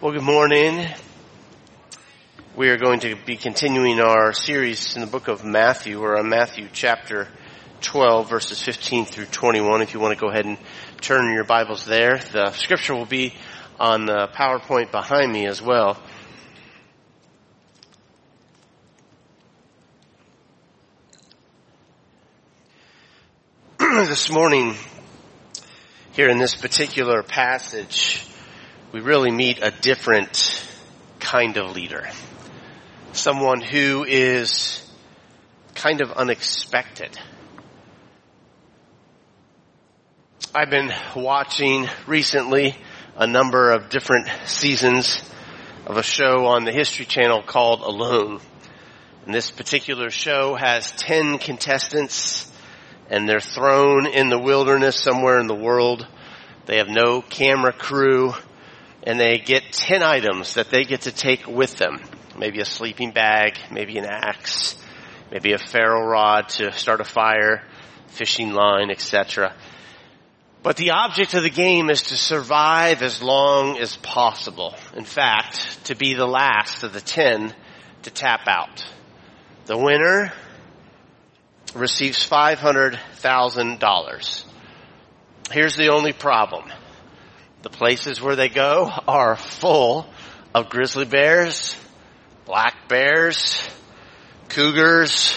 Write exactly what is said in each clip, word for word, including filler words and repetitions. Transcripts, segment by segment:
Well, good morning. We are going to be continuing our series in the book of Matthew. We're on Matthew chapter twelve, verses fifteen through twenty-one. If you want to go ahead and turn your Bibles there. The scripture will be on the PowerPoint behind me as well. This morning, here in this particular passage, we really meet a different kind of leader. Someone who is kind of unexpected. I've been watching recently a number of different seasons of a show on the History Channel called Alone. And this particular show has ten contestants, and they're thrown in the wilderness somewhere in the world. They have no camera crew. And they get ten items that they get to take with them. Maybe a sleeping bag, maybe an axe, maybe a ferro rod to start a fire, fishing line, et cetera. But the object of the game is to survive as long as possible. In fact, to be the last of the ten to tap out. The winner receives five hundred thousand dollars. Here's the only problem. The places where they go are full of grizzly bears, black bears, cougars,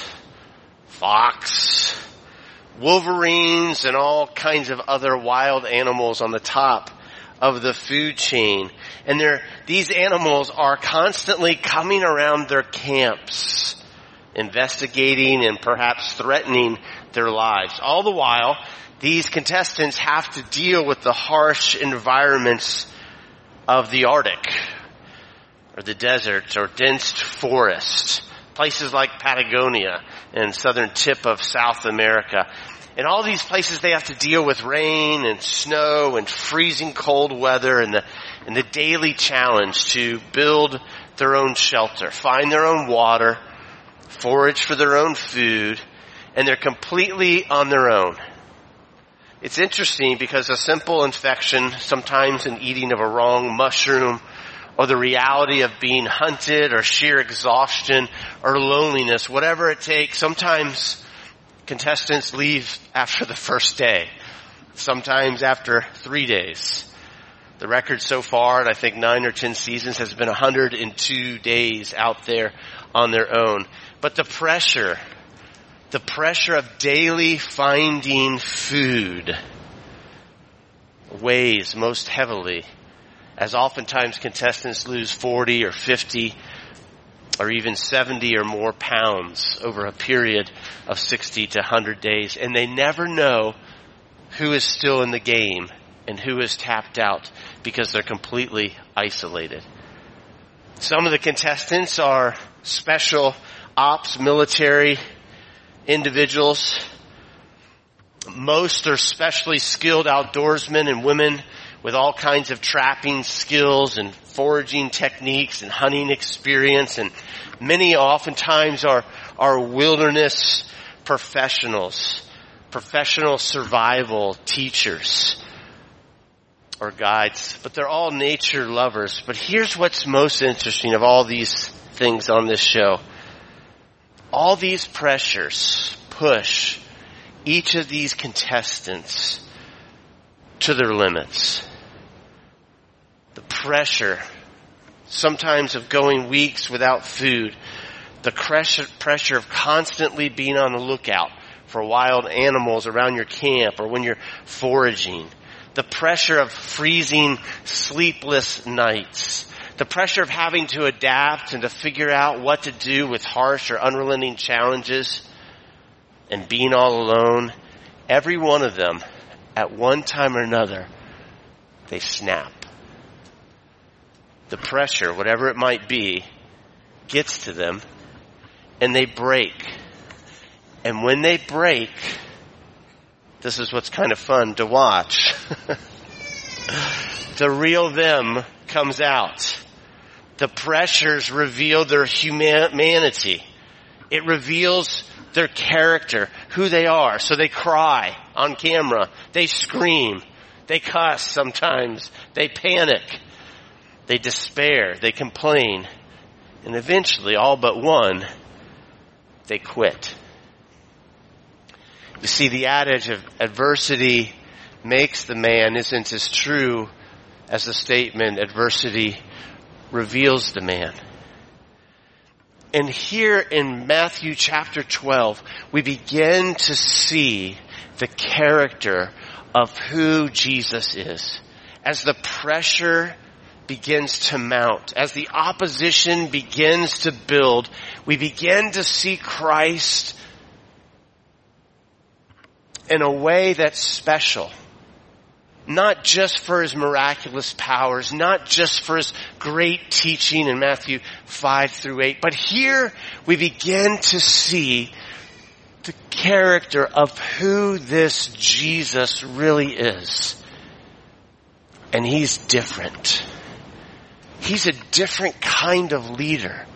fox, wolverines, and all kinds of other wild animals on the top of the food chain. And they're, these animals are constantly coming around their camps, investigating and perhaps threatening their lives. All the while, these contestants have to deal with the harsh environments of the Arctic, or the deserts, or dense forests, places like Patagonia and southern tip of South America. In all these places, they have to deal with rain and snow and freezing cold weather and the, and the daily challenge to build their own shelter, find their own water, forage for their own food, and they're completely on their own. It's interesting because a simple infection, sometimes an eating of a wrong mushroom, or the reality of being hunted, or sheer exhaustion, or loneliness, whatever it takes, sometimes contestants leave after the first day, sometimes after three days. The record so far, and I think nine or ten seasons, has been one hundred two days out there on their own. But the pressure, the pressure of daily finding food weighs most heavily, as oftentimes contestants lose forty or fifty or even seventy or more pounds over a period of sixty to one hundred days. And they never know who is still in the game and who is tapped out because they're completely isolated. Some of the contestants are special ops military individuals. Most are specially skilled outdoorsmen and women with all kinds of trapping skills and foraging techniques and hunting experience. And many oftentimes are, are wilderness professionals, professional survival teachers or guides. But they're all nature lovers. But here's what's most interesting of all these things on this show. All these pressures push each of these contestants to their limits. The pressure, sometimes of going weeks without food. The pressure of constantly being on the lookout for wild animals around your camp or when you're foraging. The pressure of freezing, sleepless nights. The pressure of having to adapt and to figure out what to do with harsh or unrelenting challenges and being all alone. Every one of them, at one time or another, they snap. The pressure, whatever it might be, gets to them and they break. And when they break, this is what's kind of fun to watch. The real them comes out. The pressures reveal their humanity. It reveals their character, who they are. So they cry on camera. They scream. They cuss sometimes. They panic. They despair, they complain, and eventually, all but one, they quit. You see, the adage of adversity makes the man isn't as true as the statement adversity reveals the man. And here in Matthew chapter twelve, we begin to see the character of who Jesus is. As the pressure begins to mount, as the opposition begins to build, we begin to see Christ in a way that's special. Not just for his miraculous powers, not just for his great teaching in Matthew five through eight, but here we begin to see the character of who this Jesus really is. And he's different. He's a different kind of leader.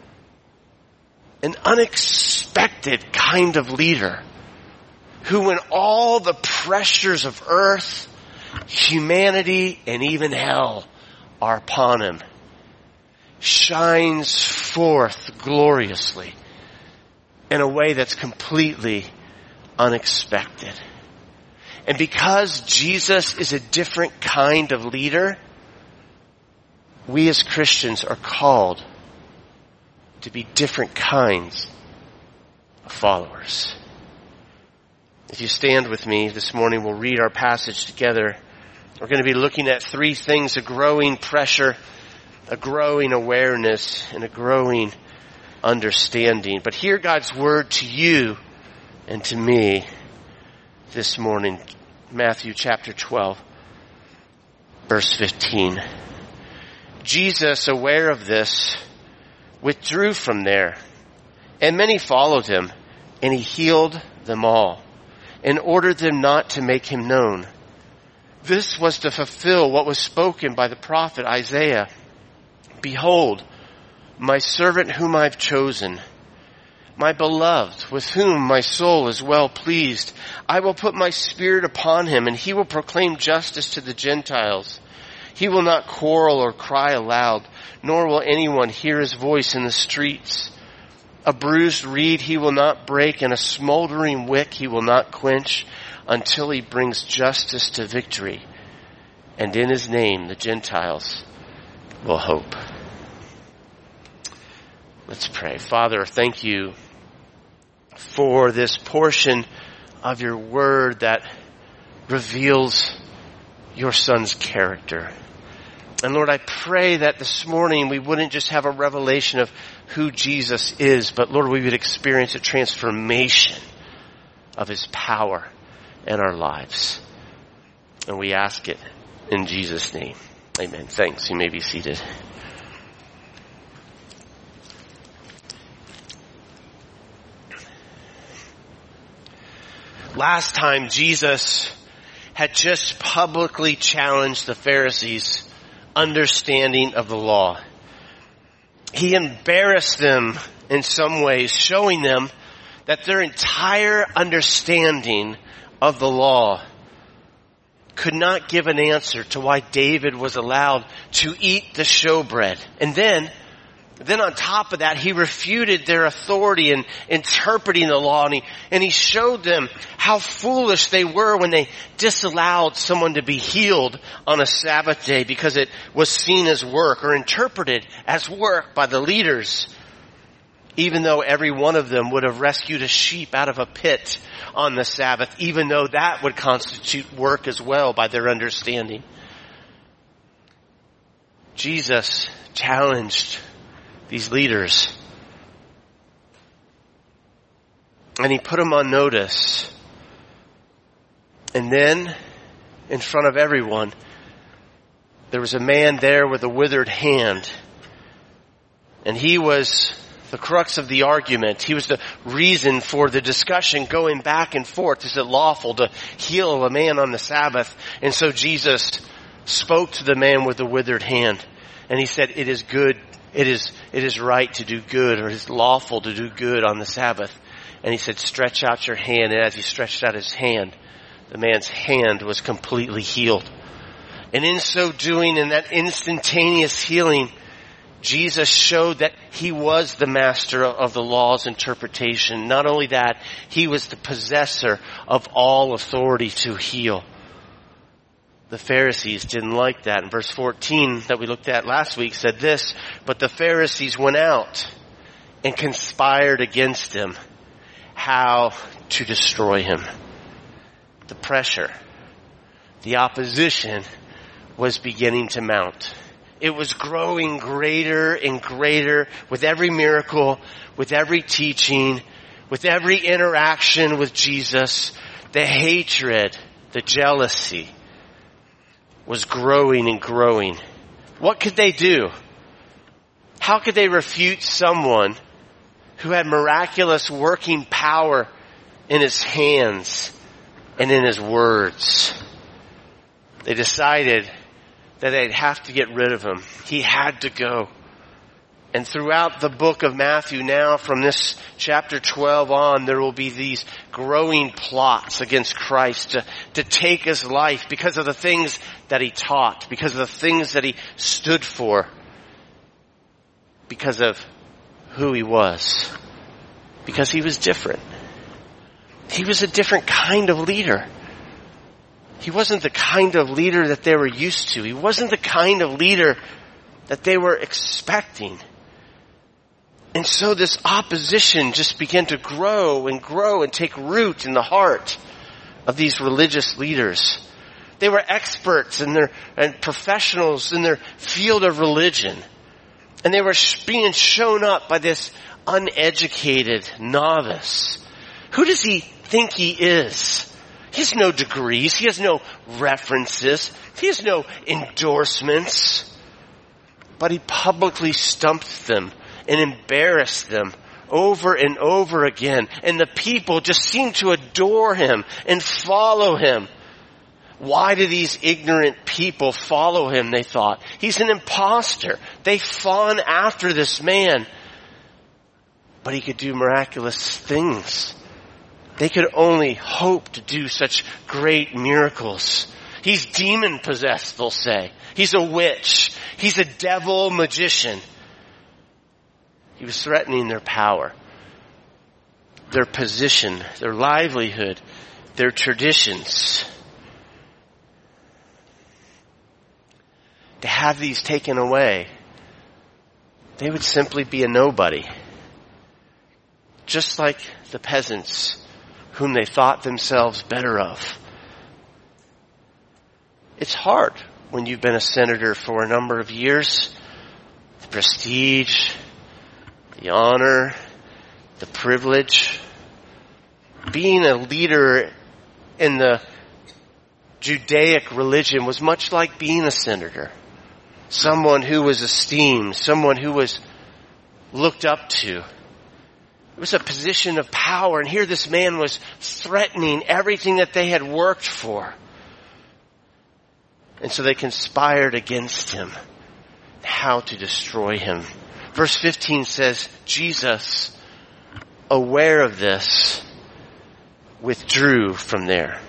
An unexpected kind of leader who, when all the pressures of earth, humanity, and even hell are upon him, shines forth gloriously in a way that's completely unexpected. And because Jesus is a different kind of leader, we as Christians are called to be different kinds of followers. If you stand with me this morning, we'll read our passage together. We're going to be looking at three things: a growing pressure, a growing awareness, and a growing understanding. But hear God's word to you and to me this morning. Matthew chapter twelve, verse fifteen. Jesus, aware of this, withdrew from there, and many followed him, and he healed them all, and ordered them not to make him known. This was to fulfill what was spoken by the prophet Isaiah. Behold, my servant whom I've chosen, my beloved, with whom my soul is well pleased. I will put my spirit upon him, and he will proclaim justice to the Gentiles. He will not quarrel or cry aloud, nor will anyone hear his voice in the streets. A bruised reed he will not break, and a smoldering wick he will not quench, until he brings justice to victory. And in his name the Gentiles will hope. Let's pray. Father, thank you for this portion of your word that reveals your Son's character. And Lord, I pray that this morning we wouldn't just have a revelation of who Jesus is, but Lord, we would experience a transformation of his power in our lives. And we ask it in Jesus' name. Amen. Thanks. You may be seated. Last time, Jesus had just publicly challenged the Pharisees' understanding of the law. He embarrassed them in some ways, showing them that their entire understanding of the law could not give an answer to why David was allowed to eat the showbread. And then, then on top of that, he refuted their authority in interpreting the law, and he, and he showed them how foolish they were when they disallowed someone to be healed on a Sabbath day because it was seen as work or interpreted as work by the leaders, even though every one of them would have rescued a sheep out of a pit on the Sabbath, even though that would constitute work as well by their understanding. Jesus challenged these leaders, and he put them on notice. And then, in front of everyone, there was a man there with a withered hand. And he was the crux of the argument. He was the reason for the discussion going back and forth. Is it lawful to heal a man on the Sabbath? And so Jesus spoke to the man with the withered hand, and he said, it is good, it is, it is right to do good, or it is lawful to do good on the Sabbath. And he said, stretch out your hand. And as he stretched out his hand, the man's hand was completely healed. And in so doing, in that instantaneous healing, Jesus showed that he was the master of the law's interpretation. Not only that, he was the possessor of all authority to heal. The Pharisees didn't like that. In verse fourteen that we looked at last week said this, but the Pharisees went out and conspired against him, how to destroy him. The pressure, the opposition was beginning to mount. It was growing greater and greater with every miracle, with every teaching, with every interaction with Jesus. The hatred, the jealousy was growing and growing. What could they do? How could they refute someone who had miraculous working power in his hands and in his words? They decided that they'd have to get rid of him. He had to go. And throughout the book of Matthew now, from this chapter twelve on, there will be these growing plots against Christ to, to take his life because of the things that he taught, because of the things that he stood for, because of who he was, because he was different. He was a different kind of leader. He wasn't the kind of leader that they were used to. He wasn't the kind of leader that they were expecting. And so this opposition just began to grow and grow and take root in the heart of these religious leaders. They were experts in their, and professionals in their field of religion. And they were being shown up by this uneducated novice. Who does he think he is? He has no degrees. He has no references. He has no endorsements. But he publicly stumped them and embarrassed them over and over again. And the people just seemed to adore him and follow him. Why do these ignorant people follow him, they thought? He's an imposter. They fawn after this man. But he could do miraculous things. They could only hope to do such great miracles. He's demon-possessed, they'll say. He's a witch. He's a devil magician. He was threatening their power, their position, their livelihood, their traditions. To have these taken away, they would simply be a nobody. Just like the peasants whom they thought themselves better of. It's hard when you've been a senator for a number of years. The prestige, the honor, the privilege. Being a leader in the Judaic religion was much like being a senator. Someone who was esteemed, someone who was looked up to. It was a position of power, and here this man was threatening everything that they had worked for. And so they conspired against him, how to destroy him. Verse fifteen says, Jesus, aware of this, withdrew from there.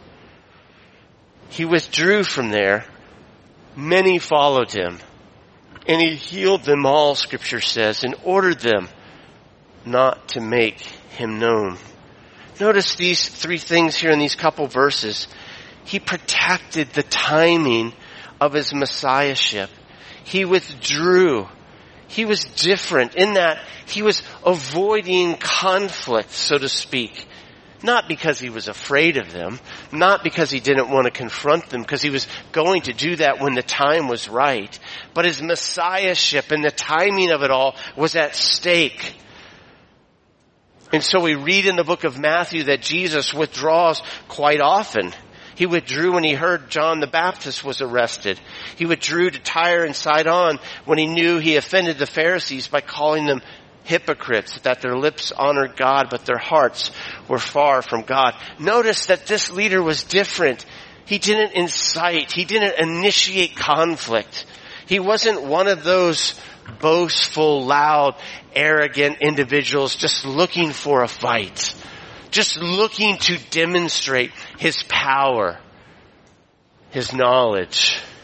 He withdrew from there. Many followed him, and he healed them all, Scripture says, and ordered them not to make him known. Notice these three things here in these couple verses. He protected the timing of his messiahship. He withdrew. He was different in that he was avoiding conflict, so to speak. Not because he was afraid of them, not because he didn't want to confront them, because he was going to do that when the time was right. But his messiahship and the timing of it all was at stake. And so we read in the book of Matthew that Jesus withdraws quite often. He withdrew when he heard John the Baptist was arrested. He withdrew to Tyre and Sidon when he knew he offended the Pharisees by calling them hypocrites, that their lips honored God, but their hearts were far from God. Notice that this leader was different. He didn't incite. He didn't initiate conflict. He wasn't one of those boastful, loud, arrogant individuals just looking for a fight, just looking to demonstrate his power, his knowledge,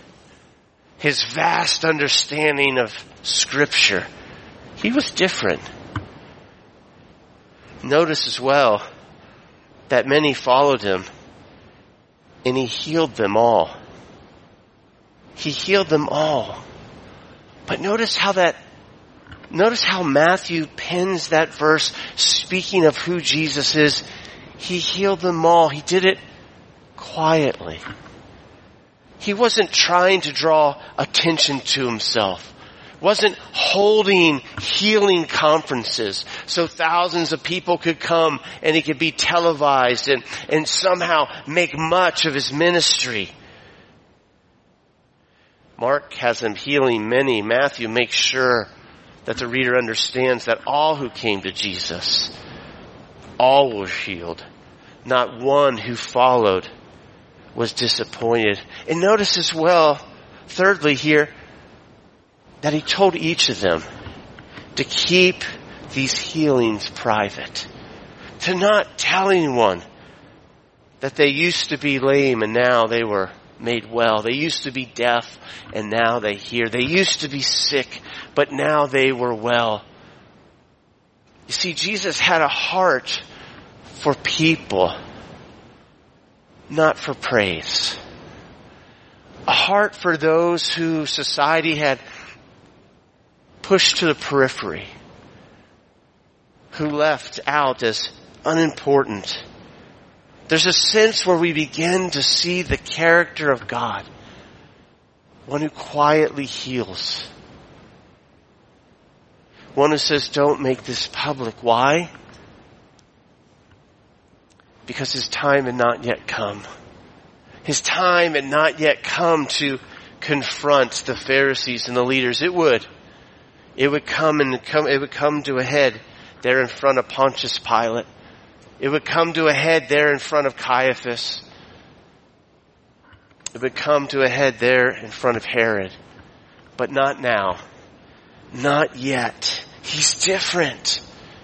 his vast understanding of Scripture. He was different. Notice as well that many followed him, and he healed them all. He healed them all. But notice how that, notice how Matthew pens that verse speaking of who Jesus is. He healed them all. He did it quietly. He wasn't trying to draw attention to himself. Wasn't holding healing conferences so thousands of people could come and he could be televised and, and somehow make much of his ministry. Mark has him healing many. Matthew makes sure that the reader understands that all who came to Jesus, all were healed. Not one who followed was disappointed. And notice as well, thirdly here, that he told each of them to keep these healings private. To not tell anyone that they used to be lame and now they were made well. They used to be deaf and now they hear. They used to be sick, but now they were well. You see, Jesus had a heart for people, not for praise. A heart for those who society had pushed to the periphery, who left out as unimportant. There's a sense where we begin to see the character of God, one who quietly heals, one who says, don't make this public. Why? Because his time had not yet come. His time had not yet come to confront the Pharisees and the leaders. It would. It would come and come, it would come to a head there in front of Pontius Pilate. It would come to a head there in front of Caiaphas. It would come to a head there in front of Herod. But not now. Not yet. He's different.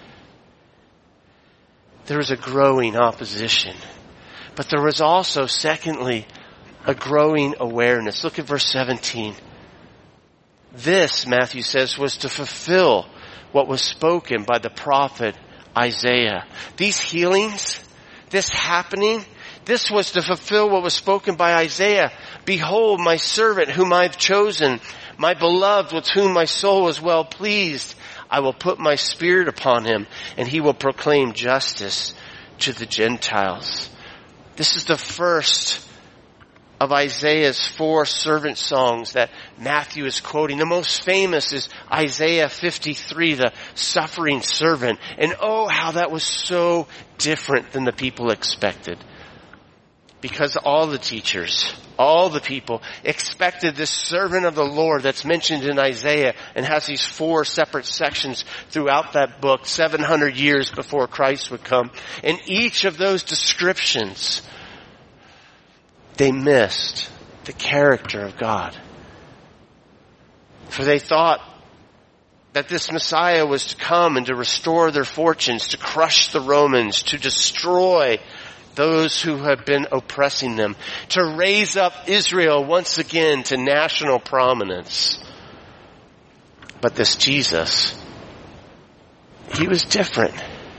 There was a growing opposition. But there was also, secondly, a growing awareness. Look at verse seventeen. This, Matthew says, was to fulfill what was spoken by the prophet Isaiah. These healings, this happening, this was to fulfill what was spoken by Isaiah. Behold, my servant whom I've chosen, my beloved with whom my soul is well pleased. I will put my spirit upon him, and he will proclaim justice to the Gentiles. This is the first of Isaiah's four servant songs that Matthew is quoting. The most famous is Isaiah fifty-three, the suffering servant. And oh, how that was so different than the people expected. Because all the teachers, all the people expected this servant of the Lord that's mentioned in Isaiah and has these four separate sections throughout that book, seven hundred years before Christ would come. And each of those descriptions, they missed the character of God. For they thought that this Messiah was to come and to restore their fortunes, to crush the Romans, to destroy those who have been oppressing them, to raise up Israel once again to national prominence. But this Jesus, he was different.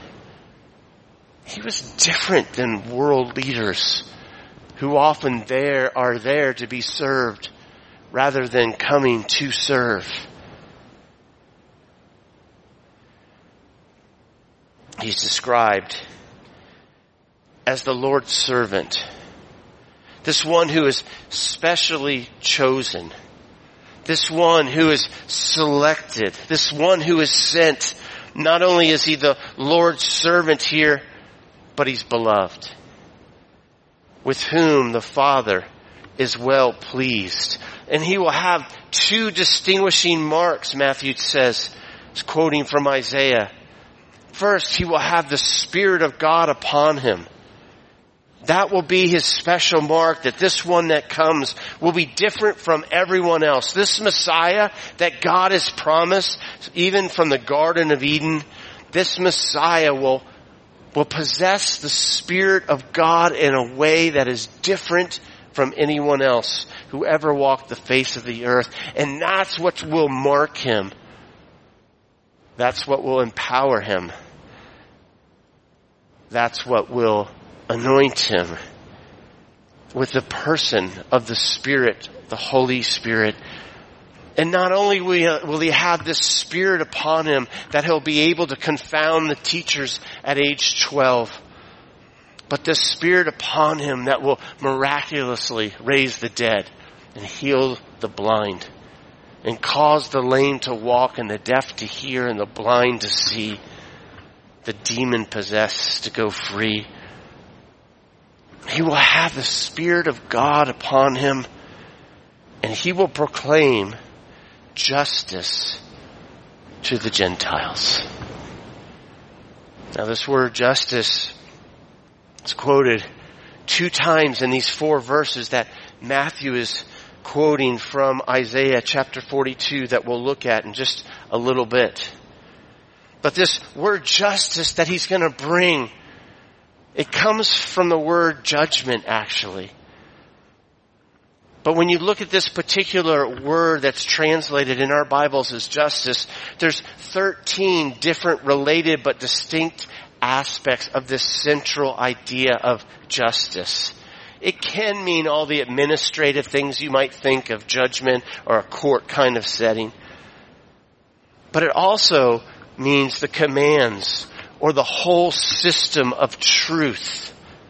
He was different than world leaders who often there are there to be served rather than coming to serve. He's described as the Lord's servant. This one who is specially chosen. This one who is selected. This one who is sent. Not only is he the Lord's servant here, but he's beloved, with whom the Father is well pleased. And he will have two distinguishing marks, Matthew says, quoting from Isaiah. First, he will have the Spirit of God upon him. That will be his special mark, that this one that comes will be different from everyone else. This Messiah that God has promised, even from the Garden of Eden, this Messiah will, will possess the Spirit of God in a way that is different from anyone else who ever walked the face of the earth. And that's what will mark him. That's what will empower him. That's what will anoint him with the person of the Spirit, the Holy Spirit. And not only will he have this Spirit upon him that he'll be able to confound the teachers at age twelve, but this Spirit upon him that will miraculously raise the dead and heal the blind and cause the lame to walk and the deaf to hear and the blind to see, the demon-possessed to go free. He will have the Spirit of God upon him, and he will proclaim justice to the Gentiles. Now this word justice is quoted two times in these four verses that Matthew is quoting from Isaiah chapter forty-two that we'll look at in just a little bit. But this word justice that he's going to bring, it comes from the word judgment actually. But when you look at this particular word that's translated in our Bibles as justice, there's thirteen different related but distinct aspects of this central idea of justice. It can mean all the administrative things you might think of judgment or a court kind of setting. But it also means the commands or the whole system of truth.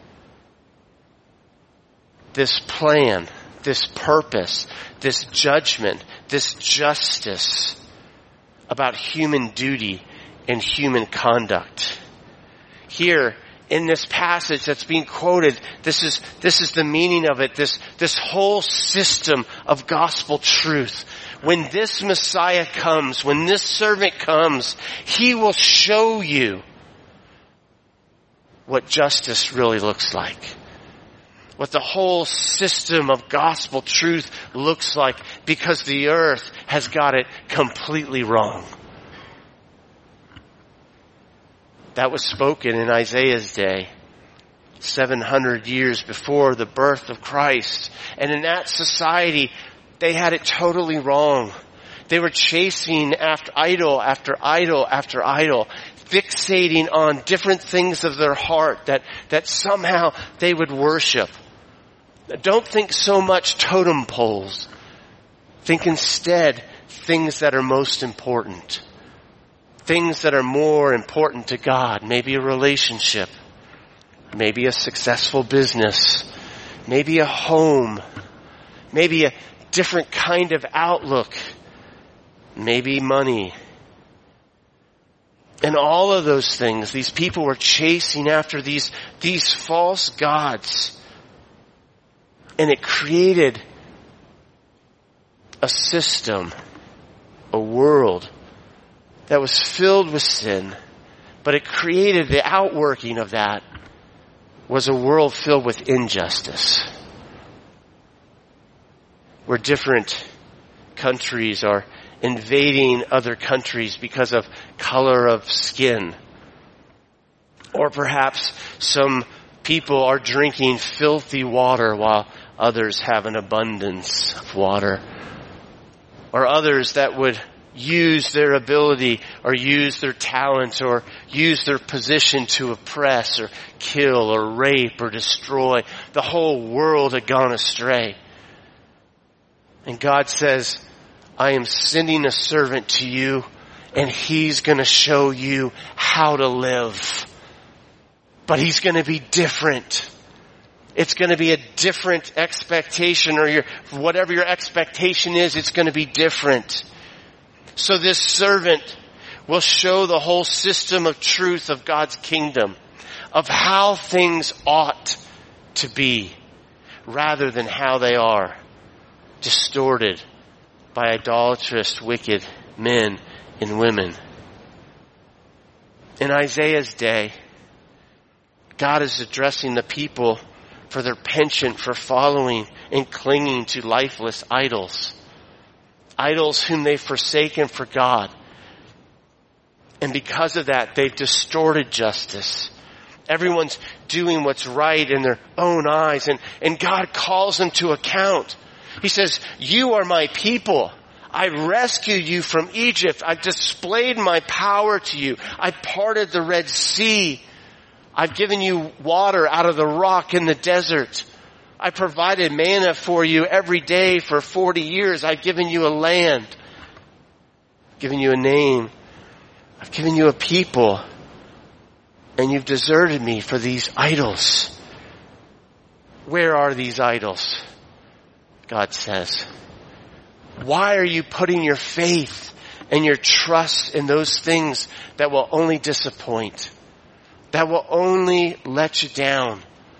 This plan, this purpose, this judgment, this justice about human duty and human conduct. Here, in this passage that's being quoted, this is, this is the meaning of it, this, this whole system of gospel truth. When this Messiah comes, when this servant comes, he will show you what justice really looks like. What the whole system of gospel truth looks like, because the earth has got it completely wrong. That was spoken in Isaiah's day, seven hundred years before the birth of Christ. And in that society, they had it totally wrong. They were chasing after idol after idol after idol, fixating on different things of their heart that, that somehow they would worship. Don't think so much totem poles. Think instead things that are most important. Things that are more important to God. Maybe a relationship. Maybe a successful business. Maybe a home. Maybe a different kind of outlook. Maybe money. And all of those things, these people were chasing after these, these false gods. And it created a system, a world that was filled with sin, but it created the outworking of that was a world filled with injustice, where different countries are invading other countries because of color of skin, or perhaps some people are drinking filthy water while others have an abundance of water, or others that would use their ability or use their talents or use their position to oppress or kill or rape or destroy. The whole world had gone astray. And God says, I am sending a servant to you, and he's going to show you how to live. But he's going to be different. It's going to be a different expectation, or your, whatever your expectation is, it's going to be different. So this servant will show the whole system of truth of God's kingdom, of how things ought to be, rather than how they are, distorted by idolatrous, wicked men and women. In Isaiah's day, God is addressing the people for their penchant for following and clinging to lifeless idols. Idols whom they've forsaken for God. And because of that, they've distorted justice. Everyone's doing what's right in their own eyes, and, and God calls them to account. He says, you are my people. I rescued you from Egypt. I've displayed my power to you. I parted the Red Sea. I've given you water out of the rock in the desert. I provided manna for you every day for forty years. I've given you a land. I've given you a name. I've given you a people. And you've deserted me for these idols. Where are these idols? God says. Why are you putting your faith and your trust in those things that will only disappoint? That will only let you down?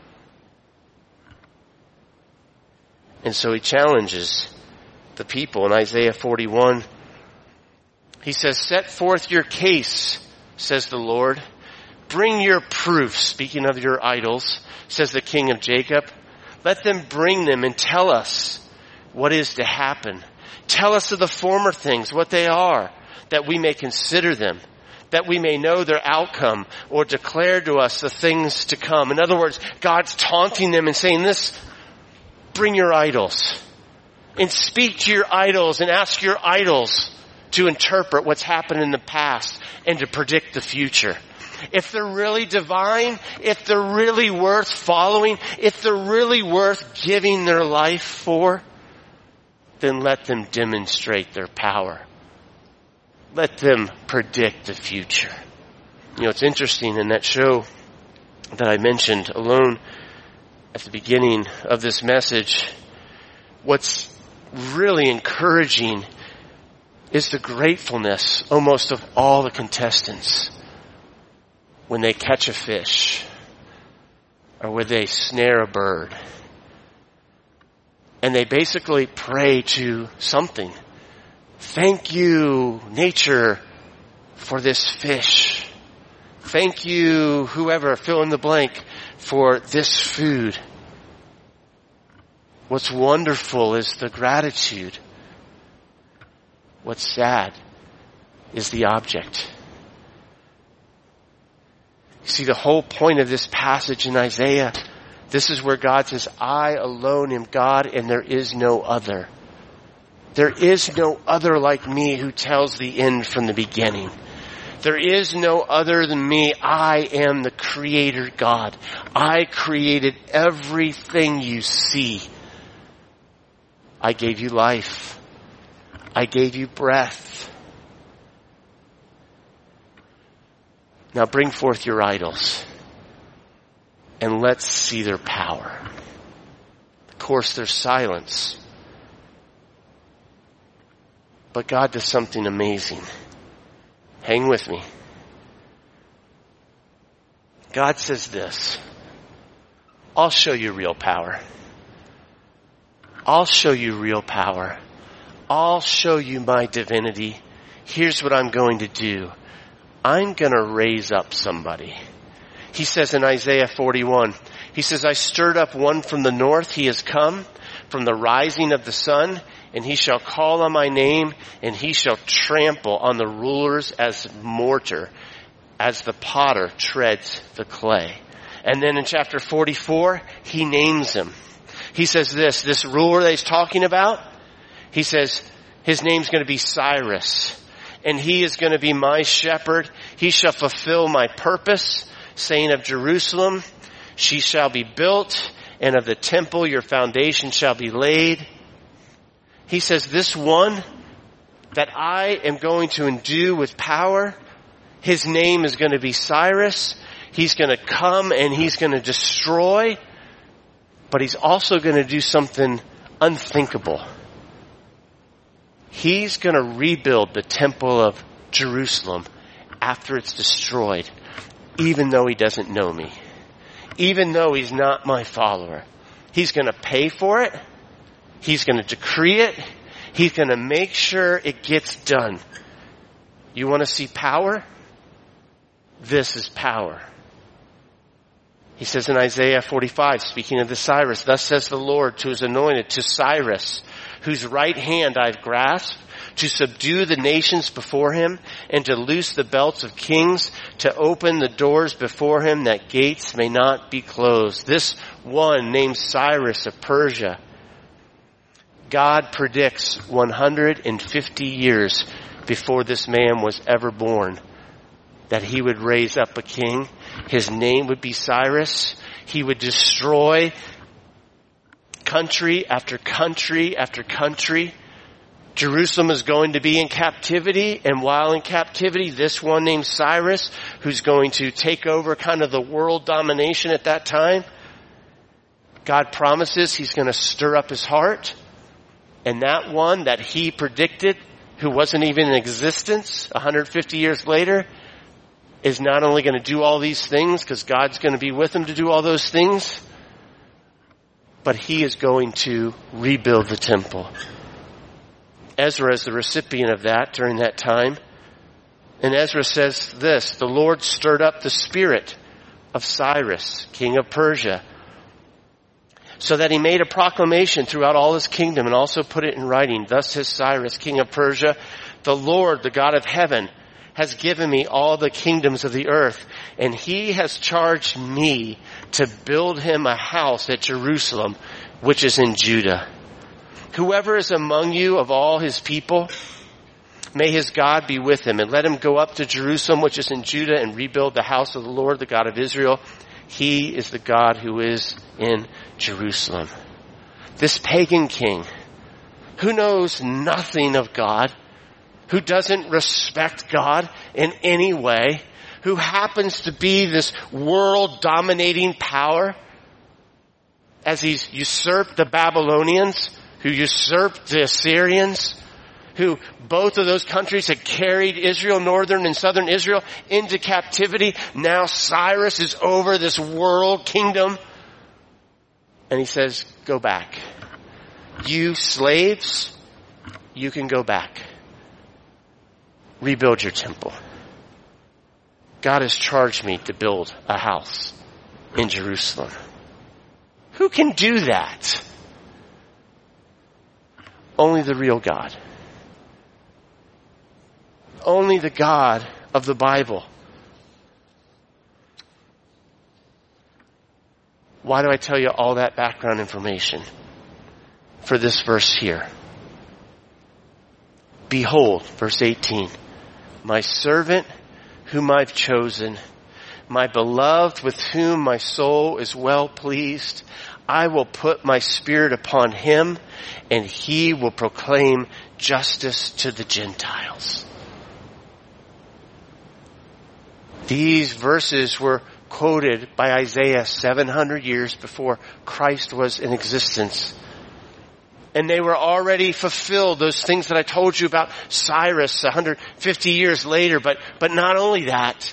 And so he challenges the people in Isaiah forty-one. He says, set forth your case, says the Lord. Bring your proofs, speaking of your idols, says the King of Jacob. Let them bring them and tell us what is to happen. Tell us of the former things, what they are, that we may consider them, that we may know their outcome, or declare to us the things to come. In other words, God's taunting them and saying this, bring your idols, and speak to your idols, and ask your idols to interpret what's happened in the past and to predict the future. If they're really divine, if they're really worth following, if they're really worth giving their life for, then let them demonstrate their power. Let them predict the future. You know, it's interesting in that show that I mentioned, Alone, at the beginning of this message, what's really encouraging is the gratefulness almost of all the contestants when they catch a fish or when they snare a bird. And they basically pray to something. Thank you, nature, for this fish. Thank you, whoever, fill in the blank, for this food. What's wonderful is the gratitude. What's sad is the object. You see, the whole point of this passage in Isaiah, this is where God says, I alone am God and there is no other. There is no other like me who tells the end from the beginning. There is no other than me. I am the Creator God. I created everything you see. I gave you life. I gave you breath. Now bring forth your idols and let's see their power. Of course, there's silence. But God does something amazing. Hang with me. God says this, I'll show you real power. I'll show you real power. I'll show you my divinity. Here's what I'm going to do. I'm going to raise up somebody. He says in Isaiah forty-one, he says, I stirred up one from the north. He has come from the rising of the sun, and he shall call on my name, and he shall trample on the rulers as mortar, as the potter treads the clay. And then in chapter forty-four, he names him. He says this, this ruler that he's talking about, he says his name's going to be Cyrus, and he is going to be my shepherd. He shall fulfill my purpose, saying of Jerusalem, she shall be built, and of the temple your foundation shall be laid. He says this one that I am going to endue with power, his name is going to be Cyrus. He's going to come and he's going to destroy, but he's also going to do something unthinkable. He's going to rebuild the temple of Jerusalem after it's destroyed, even though he doesn't know me, even though he's not my follower. He's going to pay for it. He's going to decree it. He's going to make sure it gets done. You want to see power? This is power. He says in Isaiah forty-five, speaking of the Cyrus, thus says the Lord to his anointed, to Cyrus, whose right hand I've grasped, to subdue the nations before him, and to loose the belts of kings, to open the doors before him, that gates may not be closed. This one named Cyrus of Persia, God predicts one hundred fifty years before this man was ever born that he would raise up a king. His name would be Cyrus. He would destroy country after country after country. Jerusalem is going to be in captivity, and while in captivity, this one named Cyrus, who's going to take over kind of the world domination at that time, God promises he's going to stir up his heart. And that one that he predicted, who wasn't even in existence one hundred fifty years later, is not only going to do all these things because God's going to be with him to do all those things, but he is going to rebuild the temple. Ezra is the recipient of that during that time. And Ezra says this, the Lord stirred up the spirit of Cyrus, king of Persia, so that he made a proclamation throughout all his kingdom and also put it in writing. Thus says Cyrus, king of Persia, the Lord, the God of heaven, has given me all the kingdoms of the earth, and he has charged me to build him a house at Jerusalem, which is in Judah. Whoever is among you of all his people, may his God be with him, and let him go up to Jerusalem, which is in Judah, and rebuild the house of the Lord, the God of Israel. He is the God who is in Jerusalem. This pagan king, who knows nothing of God, who doesn't respect God in any way, who happens to be this world-dominating power, as he's usurped the Babylonians, who usurped the Assyrians, who both of those countries had carried Israel, northern and southern Israel, into captivity. Now Cyrus is over this world kingdom. And he says, go back. You slaves, you can go back. Rebuild your temple. God has charged me to build a house in Jerusalem. Who can do that? Only the real God. Only the God of the Bible. Why do I tell you all that background information for this verse here? Behold, verse eighteen, my servant whom I've chosen, my beloved with whom my soul is well pleased. I will put my spirit upon him, and he will proclaim justice to the Gentiles. These verses were quoted by Isaiah seven hundred years before Christ was in existence. And they were already fulfilled, those things that I told you about Cyrus one hundred fifty years later. But, but not only that,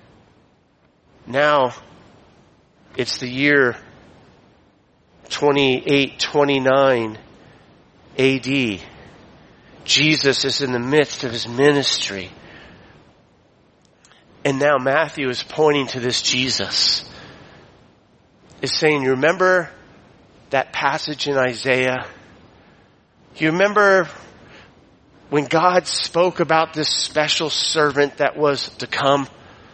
now it's the year twenty-eight twenty-nine A D. Jesus is in the midst of his ministry. And now Matthew is pointing to this Jesus. Is saying, you remember that passage in Isaiah? You remember when God spoke about this special servant that was to come?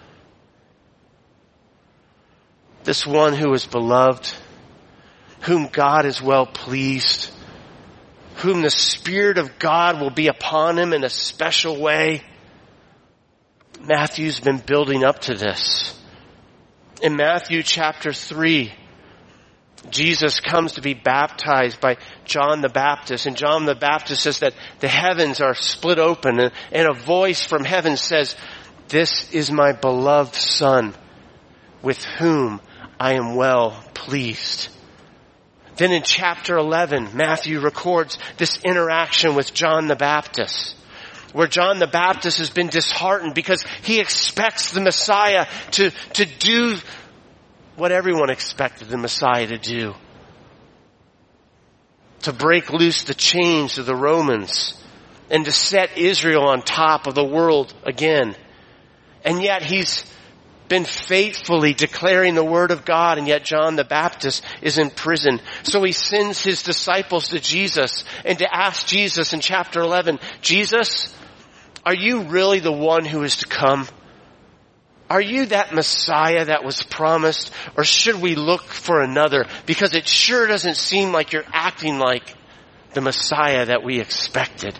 This one who is beloved, whom God is well pleased, whom the Spirit of God will be upon him in a special way. Matthew's been building up to this. In Matthew chapter three, Jesus comes to be baptized by John the Baptist. And John the Baptist says that the heavens are split open, and, and a voice from heaven says, this is my beloved Son, with whom I am well pleased. Then in chapter eleven, Matthew records this interaction with John the Baptist, where John the Baptist has been disheartened because he expects the Messiah to, to do what everyone expected the Messiah to do. To break loose the chains of the Romans and to set Israel on top of the world again. And yet he's been faithfully declaring the word of God, and yet John the Baptist is in prison. So he sends his disciples to Jesus and to ask Jesus in chapter eleven, Jesus, are you really the one who is to come? Are you that Messiah that was promised, or should we look for another? Because it sure doesn't seem like you're acting like the Messiah that we expected.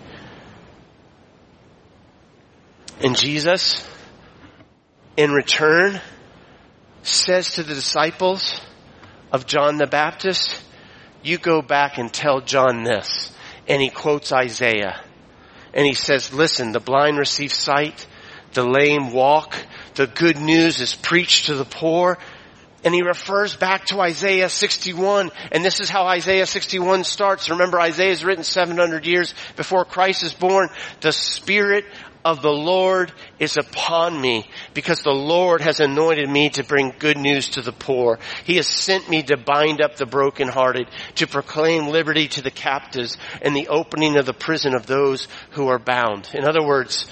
And Jesus, in return, says to the disciples of John the Baptist, you go back and tell John this. And he quotes Isaiah. And he says, listen, the blind receive sight, the lame walk, the good news is preached to the poor. And he refers back to Isaiah sixty-one. And this is how Isaiah sixty-one starts. Remember, Isaiah is written seven hundred years before Christ is born. The Spirit of the Lord is upon me, because the Lord has anointed me to bring good news to the poor. He has sent me to bind up the brokenhearted, to proclaim liberty to the captives, and the opening of the prison of those who are bound. In other words,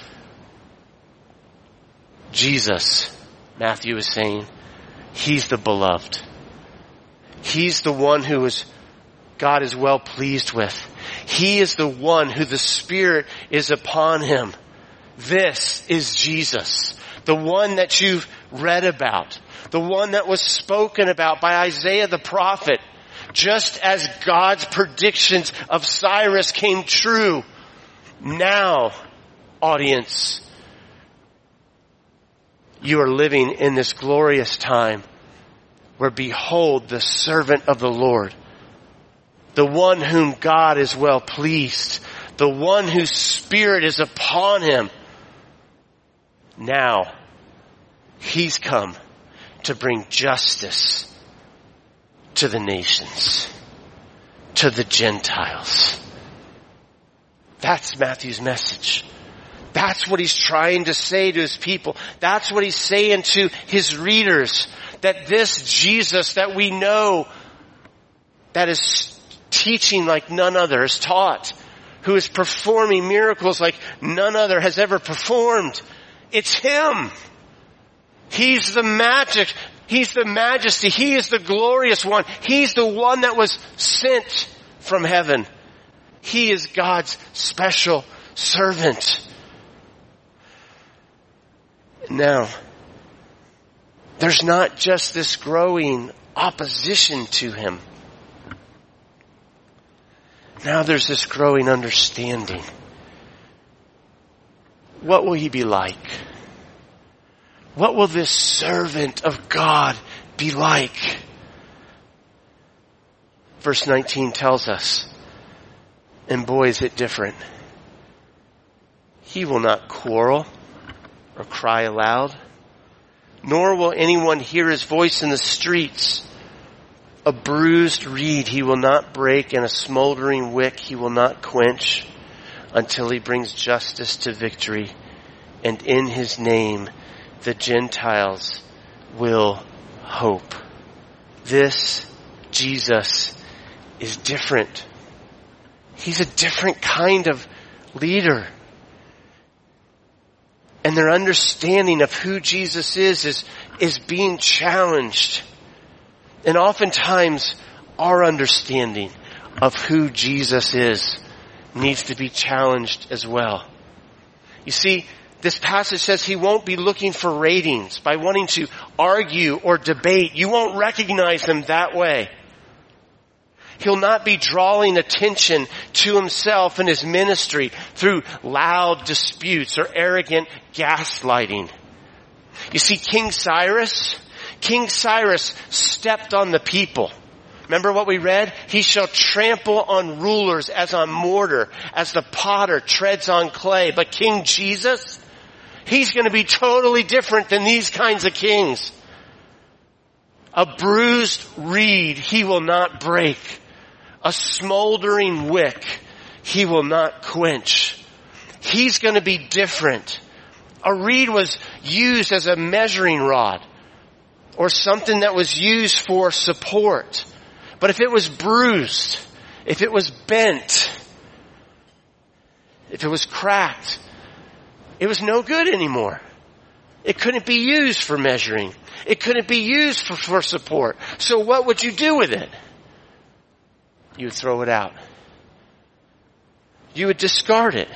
Jesus, Matthew is saying, he's the beloved. He's the one who is, God is well pleased with. He is the one who the Spirit is upon him. This is Jesus, the one that you've read about, the one that was spoken about by Isaiah the prophet. Just as God's predictions of Cyrus came true, now, audience, you are living in this glorious time where behold the servant of the Lord, the one whom God is well pleased, the one whose Spirit is upon him. Now, he's come to bring justice to the nations, to the Gentiles. That's Matthew's message. That's what he's trying to say to his people. That's what he's saying to his readers. That this Jesus that we know, that is teaching like none other is taught, who is performing miracles like none other has ever performed, it's him. He's the magic. He's the majesty. He is the glorious one. He's the one that was sent from heaven. He is God's special servant. Now, there's not just this growing opposition to him. Now there's this growing understanding. What will he be like? What will this servant of God be like? Verse nineteen tells us, and boy is it different. He will not quarrel or cry aloud, nor will anyone hear his voice in the streets. A bruised reed he will not break, and a smoldering wick he will not quench, until he brings justice to victory, and in his name the Gentiles will hope. This Jesus is different. He's a different kind of leader. And their understanding of who Jesus is is, is being challenged. And oftentimes our understanding of who Jesus is needs to be challenged as well. You see, this passage says he won't be looking for ratings by wanting to argue or debate. You won't recognize him that way. He'll not be drawing attention to himself and his ministry through loud disputes or arrogant gaslighting. You see, King Cyrus, King Cyrus stepped on the people. Remember what we read? He shall trample on rulers as on mortar, as the potter treads on clay. But King Jesus, he's going to be totally different than these kinds of kings. A bruised reed he will not break. A smoldering wick he will not quench. He's going to be different. A reed was used as a measuring rod or something that was used for support. But if it was bruised, if it was bent, if it was cracked, it was no good anymore. It couldn't be used for measuring. It couldn't be used for, for support. So what would you do with it? You would throw it out. You would discard it.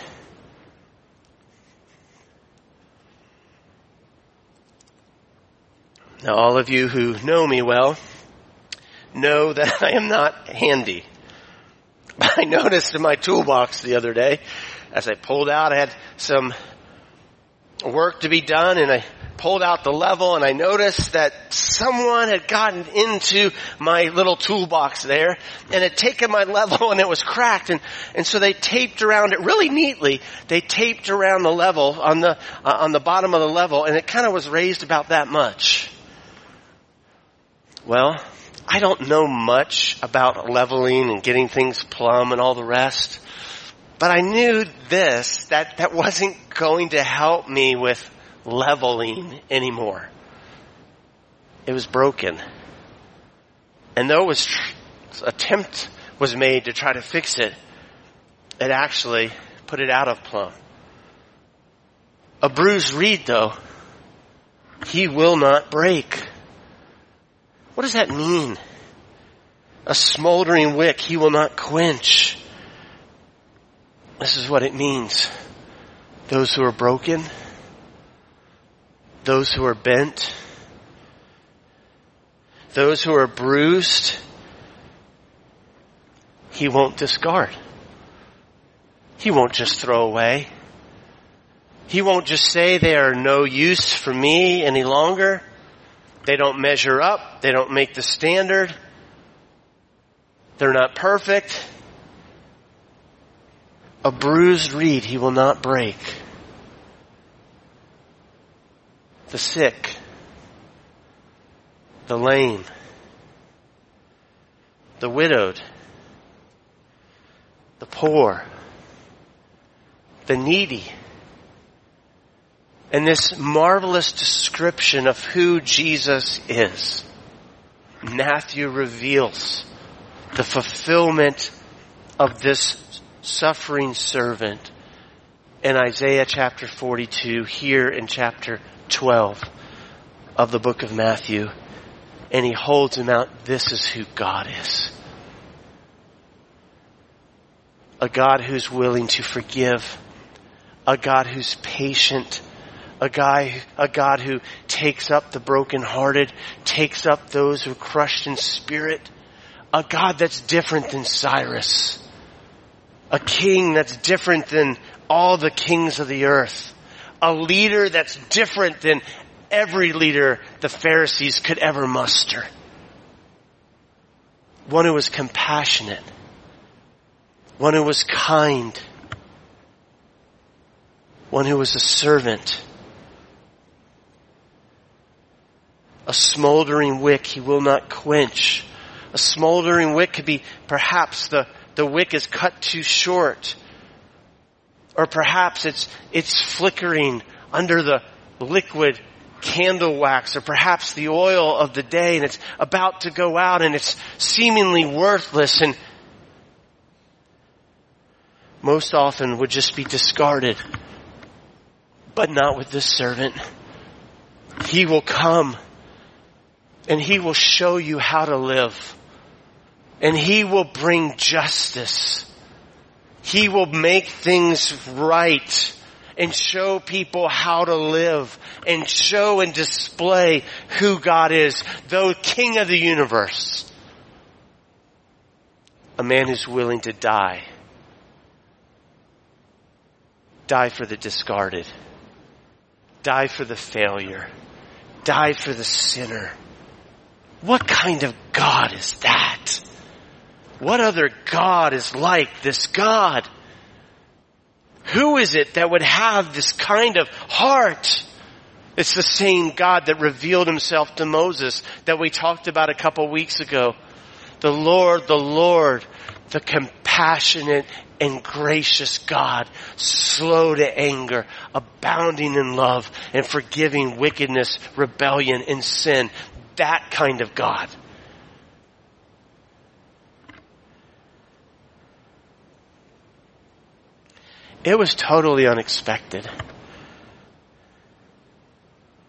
Now, all of you who know me well know that I am not handy. I noticed in my toolbox the other day, as I pulled out, I had some work to be done, and I pulled out the level, and I noticed that someone had gotten into my little toolbox there and had taken my level, and it was cracked, and, and so they taped around it really neatly. They taped around the level on the uh, on the bottom of the level, and it kind of was raised about that much. Well, I don't know much about leveling and getting things plumb and all the rest, but I knew this, that that wasn't going to help me with leveling anymore. It was broken. And though it was tr- attempt was made to try to fix it, it actually put it out of plumb. A bruised reed, though, he will not break. What does that mean? A smoldering wick he will not quench. This is what it means. Those who are broken, those who are bent, those who are bruised, he won't discard. He won't just throw away. He won't just say they are no use for me any longer. They don't measure up. They don't make the standard. They're not perfect. A bruised reed he will not break. The sick, the lame, the widowed, the poor, the needy. And this marvelous description of who Jesus is, Matthew reveals the fulfillment of this suffering servant in Isaiah chapter forty-two, here in chapter twelve of the book of Matthew. And he holds him out. This is who God is. A God who's willing to forgive. A God who's patient. A guy, a God who takes up the brokenhearted, takes up those who are crushed in spirit. A God that's different than Cyrus. A king that's different than all the kings of the earth. A leader that's different than every leader the Pharisees could ever muster. One who was compassionate. One who was kind. One who was a servant. A smoldering wick he will not quench. A smoldering wick could be perhaps the, the wick is cut too short. Or perhaps it's, it's flickering under the liquid candle wax, or perhaps the oil of the day, and it's about to go out and it's seemingly worthless and most often would just be discarded. But not with this servant. He will come and he will show you how to live. And he will bring justice. He will make things right and show people how to live and show and display who God is, the King of the universe. A man who's willing to die. Die for the discarded. Die for the failure. Die for the sinner. What kind of God is that? What other God is like this God? Who is it that would have this kind of heart? It's the same God that revealed himself to Moses that we talked about a couple weeks ago. The Lord, the Lord, the compassionate and gracious God, slow to anger, abounding in love, and forgiving wickedness, rebellion, and sin. That kind of God. It was totally unexpected.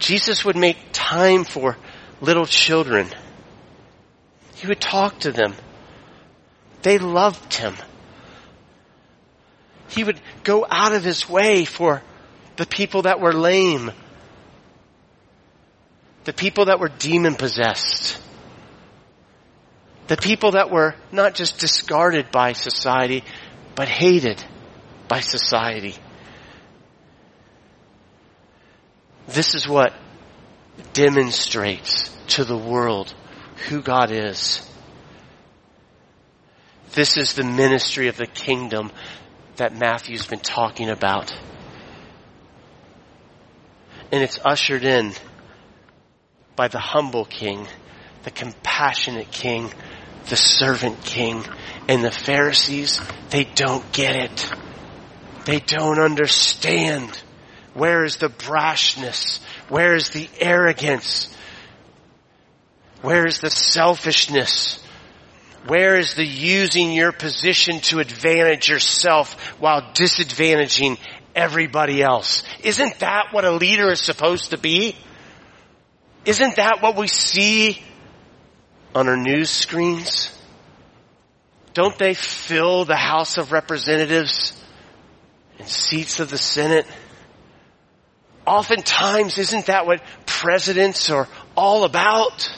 Jesus would make time for little children. He would talk to them. They loved him. He would go out of his way for the people that were lame, the people that were demon-possessed, the people that were not just discarded by society, but hated by society. This is what demonstrates to the world who God is. This is the ministry of the kingdom that Matthew's been talking about. And it's ushered in by the humble king, the compassionate king, the servant king. And the Pharisees, they don't get it. They don't understand. Where is the brashness? Where is the arrogance? Where is the selfishness? Where is the using your position to advantage yourself while disadvantaging everybody else? Isn't that what a leader is supposed to be? Isn't that what we see on our news screens? Don't they fill the House of Representatives and seats of the Senate? Oftentimes, isn't that what presidents are all about?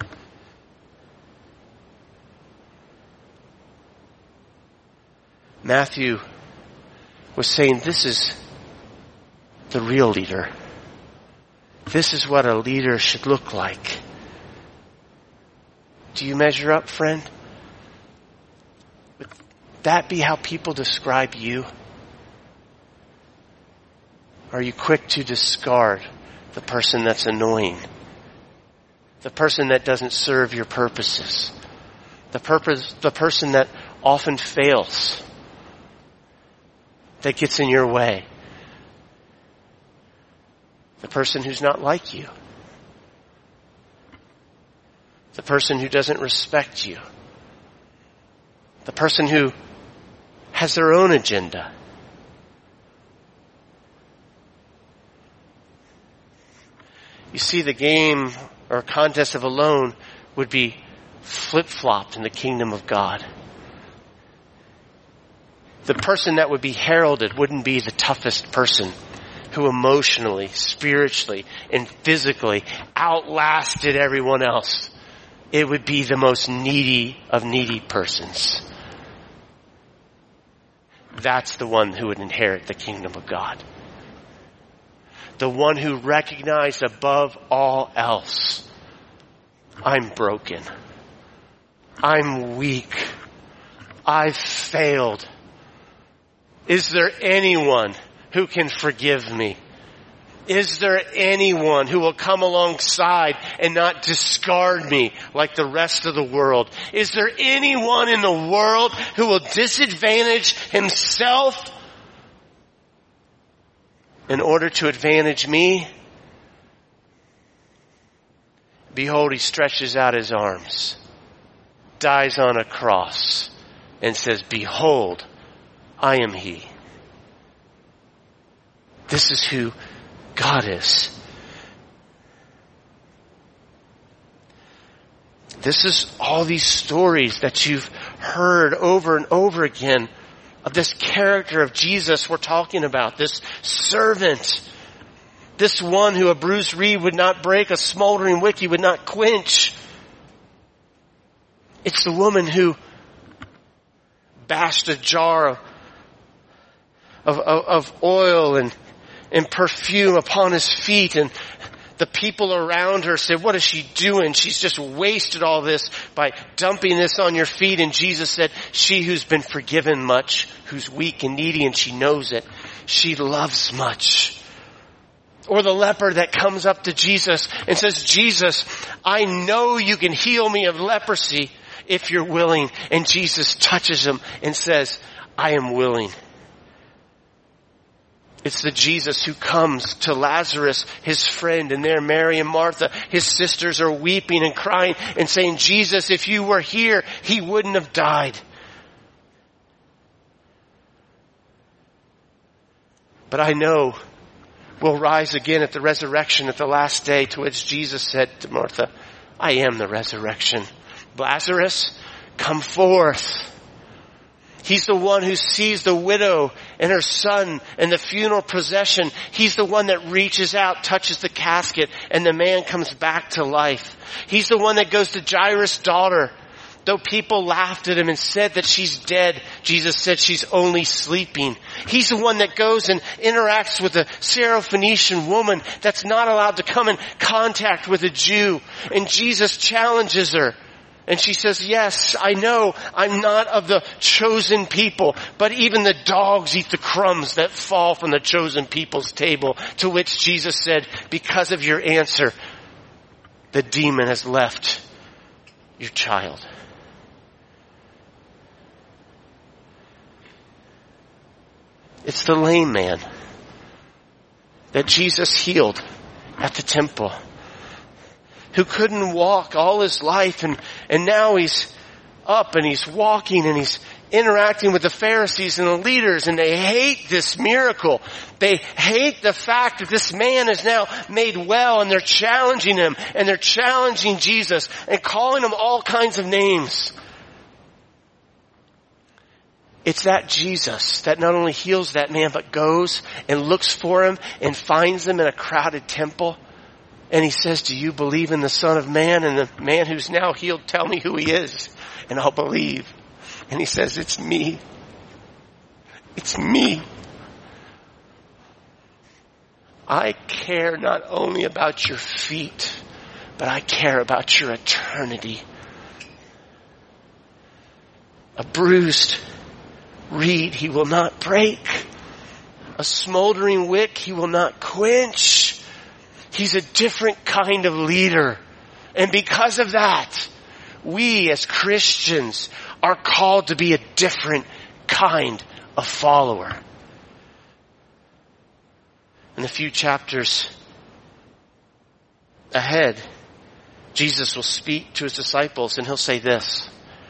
Matthew was saying this is the real leader. This is what a leader should look like. Do you measure up, friend? Would that be how people describe you? Are you quick to discard the person that's annoying? The person that doesn't serve your purposes? The purpose, the person that often fails? That gets in your way? The person who's not like you? The person who doesn't respect you? The person who has their own agenda? You see, the game or contest of alone would be flip-flopped in the kingdom of God. The person that would be heralded wouldn't be the toughest person who emotionally, spiritually, and physically outlasted everyone else. It would be the most needy of needy persons. That's the one who would inherit the kingdom of God. The one who recognized above all else, I'm broken. I'm weak. I've failed. Is there anyone who can forgive me? Is there anyone who will come alongside and not discard me like the rest of the world? Is there anyone in the world who will disadvantage himself in order to advantage me? Behold, he stretches out his arms, dies on a cross, and says, behold, I am he. This is who God is. This is all these stories that you've heard over and over again of this character of Jesus we're talking about, this servant, this one who a bruised reed would not break, a smoldering wick he would not quench. It's the woman who bashed a jar of Of, of, of oil and, and perfume upon his feet, and the people around her said, what is she doing? She's just wasted all this by dumping this on your feet. And Jesus said, she who's been forgiven much, who's weak and needy and she knows it, she loves much. Or the leper that comes up to Jesus and says, Jesus, I know you can heal me of leprosy if you're willing. And Jesus touches him and says, I am willing. It's the Jesus who comes to Lazarus, his friend, and there Mary and Martha, his sisters, are weeping and crying and saying, Jesus, if you were here, he wouldn't have died. But I know will rise again at the resurrection at the last day, to which Jesus said to Martha, I am the resurrection. Lazarus, come forth. He's the one who sees the widow and her son and the funeral procession. He's the one that reaches out, touches the casket, and the man comes back to life. He's the one that goes to Jairus' daughter. Though people laughed at him and said that she's dead, Jesus said she's only sleeping. He's the one that goes and interacts with a Syrophoenician woman that's not allowed to come in contact with a Jew. And Jesus challenges her. And she says, yes, I know I'm not of the chosen people, but even the dogs eat the crumbs that fall from the chosen people's table. To which Jesus said, because of your answer, the demon has left your child. It's the lame man that Jesus healed at the temple, who couldn't walk all his life, and, and now he's up and he's walking and he's interacting with the Pharisees and the leaders, and they hate this miracle. They hate the fact that this man is now made well, and they're challenging him, and they're challenging Jesus and calling him all kinds of names. It's that Jesus that not only heals that man, but goes and looks for him and finds him in a crowded temple. And he says, do you believe in the Son of Man? And the man who's now healed, tell me who he is, and I'll believe. And he says, it's me. It's me. I care not only about your feet, but I care about your eternity. A bruised reed he will not break. A smoldering wick he will not quench. He's a different kind of leader. And because of that, we as Christians are called to be a different kind of follower. In a few chapters ahead, Jesus will speak to his disciples and he'll say this.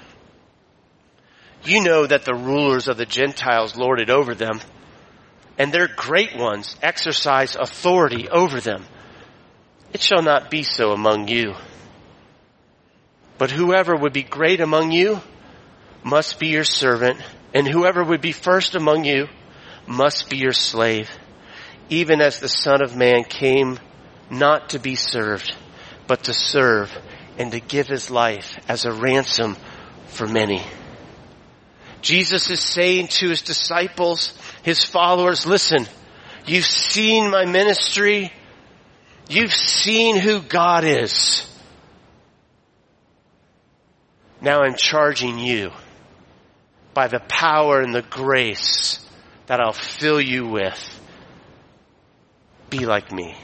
You know that the rulers of the Gentiles lord it over them, and their great ones exercise authority over them. It shall not be so among you. But whoever would be great among you must be your servant, and whoever would be first among you must be your slave, even as the Son of Man came not to be served, but to serve and to give his life as a ransom for many. Jesus is saying to his disciples, his followers, listen, you've seen my ministry. You've seen who God is. Now I'm charging you by the power and the grace that I'll fill you with. Be like me.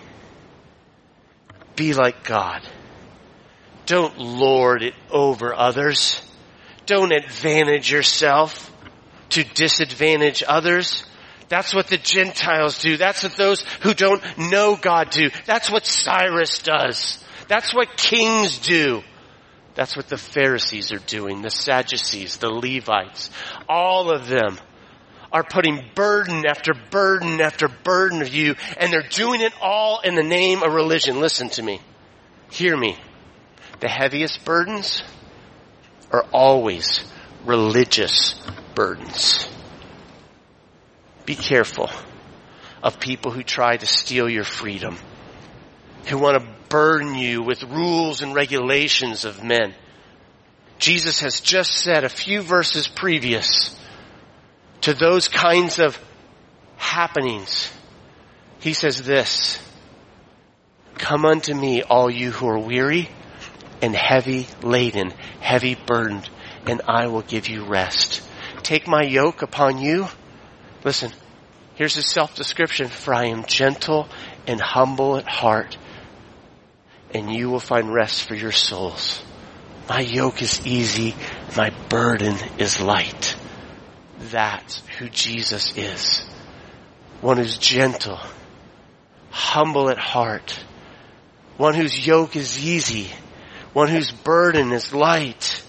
Be like God. Don't lord it over others. Don't advantage yourself to disadvantage others. That's what the Gentiles do. That's what those who don't know God do. That's what Cyrus does. That's what kings do. That's what the Pharisees are doing, the Sadducees, the Levites. All of them are putting burden after burden after burden of you, and they're doing it all in the name of religion. Listen to me. Hear me. The heaviest burdens are always religious burdens. Be careful of people who try to steal your freedom, who want to burden you with rules and regulations of men. Jesus has just said a few verses previous to those kinds of happenings. He says this, come unto me, all you who are weary and heavy laden, heavy burdened, and I will give you rest. Take my yoke upon you. Listen, here's his self-description. For I am gentle and humble at heart, and you will find rest for your souls. My yoke is easy, my burden is light. That's who Jesus is. One who's gentle, humble at heart. One whose yoke is easy. One whose burden is light.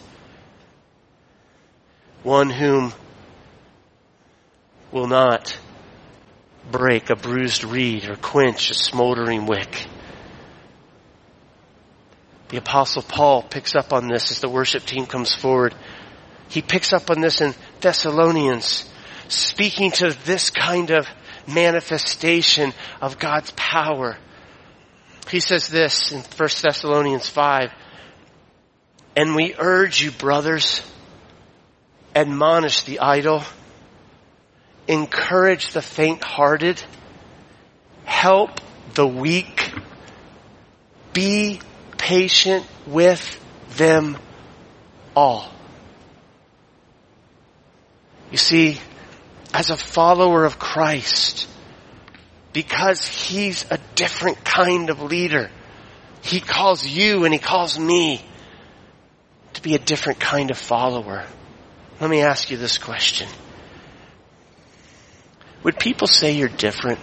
One whom will not break a bruised reed or quench a smoldering wick. The Apostle Paul picks up on this as the worship team comes forward. He picks up on this in Thessalonians, speaking to this kind of manifestation of God's power. He says this in First Thessalonians five, "And we urge you, brothers, admonish the idle, encourage the faint-hearted, help the weak, be patient with them all." You see, as a follower of Christ, because He's a different kind of leader, He calls you and He calls me to be a different kind of follower. Let me ask you this question. Would people say you're different?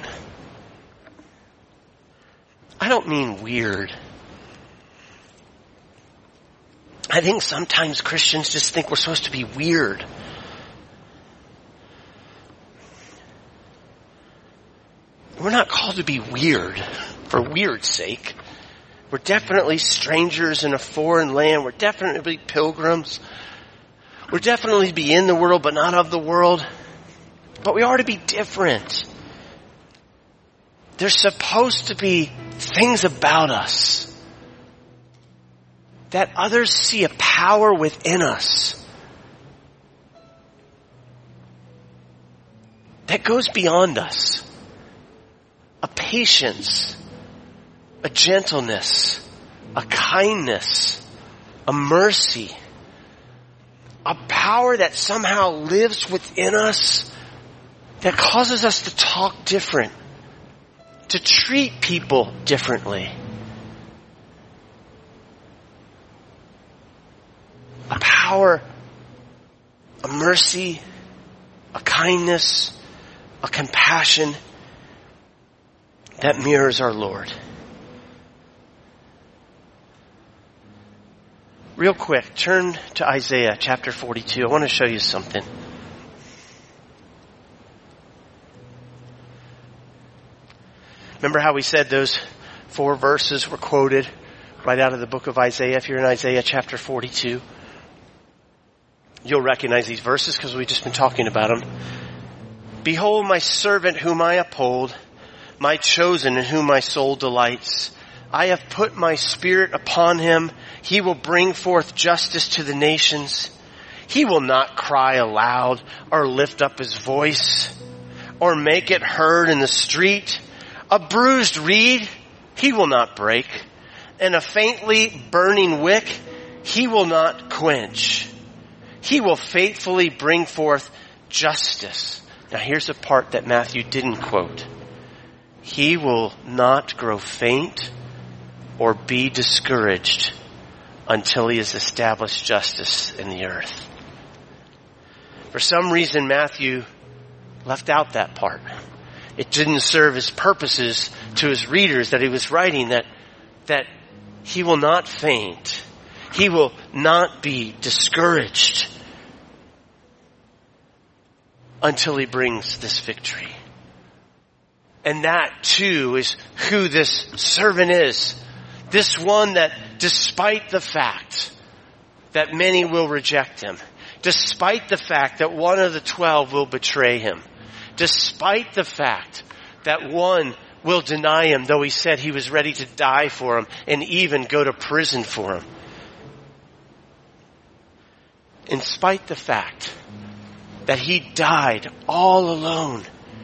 I don't mean weird. I think sometimes Christians just think we're supposed to be weird. We're not called to be weird for weird's sake. We're definitely strangers in a foreign land. We're definitely pilgrims. We're definitely to be in the world but not of the world. But we are to be different. There's supposed to be things about us that others see a power within us that goes beyond us. A patience, a gentleness, a kindness, a mercy, a power that somehow lives within us that causes us to talk different, to treat people differently. A power, a mercy, a kindness, a compassion that mirrors our Lord. Real quick, turn to Isaiah chapter forty-two. I want to show you something. Remember how we said those four verses were quoted right out of the book of Isaiah? If you're in Isaiah chapter forty-two, you'll recognize these verses because we've just been talking about them. "Behold my servant whom I uphold, my chosen in whom my soul delights. I have put my spirit upon him. He will bring forth justice to the nations. He will not cry aloud or lift up his voice or make it heard in the street. A bruised reed he will not break, and a faintly burning wick he will not quench. He will faithfully bring forth justice." Now here's the part that Matthew didn't quote. "He will not grow faint or be discouraged until he has established justice in the earth." For some reason, Matthew left out that part. It didn't serve his purposes to his readers that he was writing, that, that he will not faint. He will not be discouraged until he brings this victory. And that too is who this servant is. This one that, despite the fact that many will reject him, despite the fact that one of the twelve will betray him, despite the fact that one will deny him, though he said he was ready to die for him and even go to prison for him, in spite the fact that he died all alone,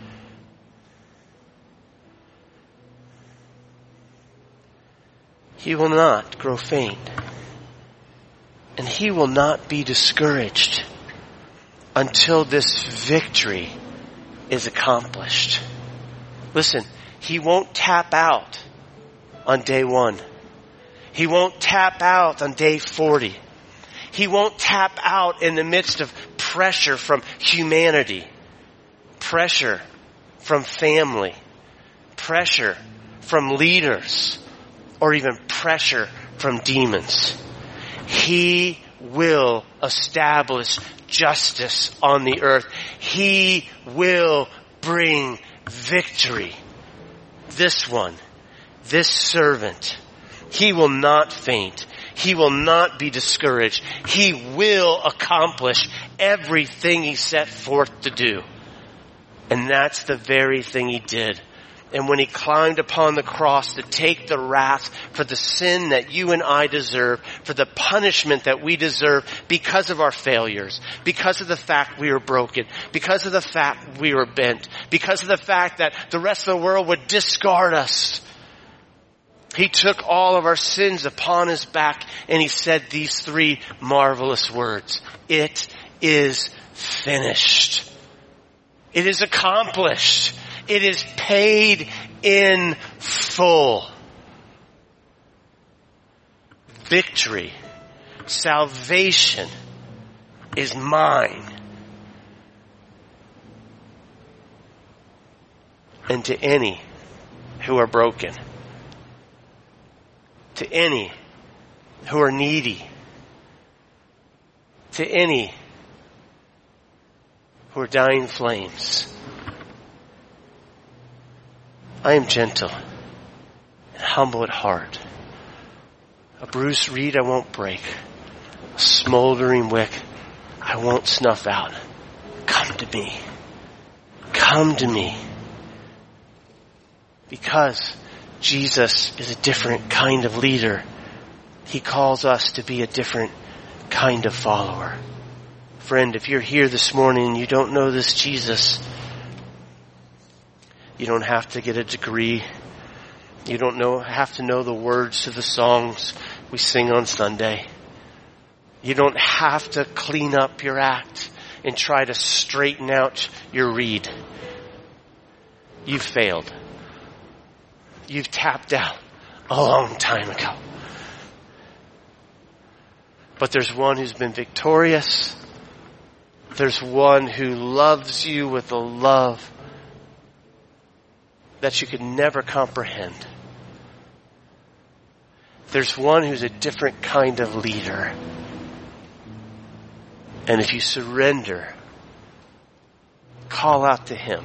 he will not grow faint, and he will not be discouraged until this victory is accomplished. Listen, he won't tap out on day one. He won't tap out on day forty. He won't tap out in the midst of pressure from humanity, pressure from family, pressure from leaders, or even pressure from demons. He will establish justice on the earth. He will bring victory. This one, this servant, he will not faint. He will not be discouraged. He will accomplish everything he set forth to do. And that's the very thing he did. And when he climbed upon the cross to take the wrath for the sin that you and I deserve, for the punishment that we deserve because of our failures, because of the fact we were broken, because of the fact we were bent, because of the fact that the rest of the world would discard us, he took all of our sins upon his back and he said these three marvelous words. It is finished. It is accomplished. It is paid in full. Victory, salvation is mine. And to any who are broken, to any who are needy, to any who are dying flames, I am gentle and humble at heart. A bruised reed I won't break. A smoldering wick I won't snuff out. Come to me. Come to me. Because Jesus is a different kind of leader, he calls us to be a different kind of follower. Friend, if you're here this morning and you don't know this Jesus, you don't have to get a degree. You don't know, have to know the words to the songs we sing on Sunday. You don't have to clean up your act and try to straighten out your reed. You've failed. You've tapped out a long time ago. But there's one who's been victorious. There's one who loves you with a love that you could never comprehend. There's one who's a different kind of leader. And if you surrender, call out to him,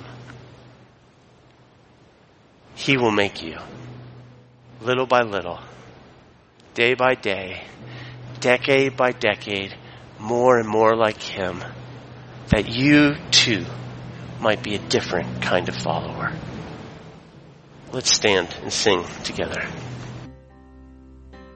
he will make you, little by little, day by day, decade by decade, more and more like him, that you too might be a different kind of follower. Let's stand and sing together.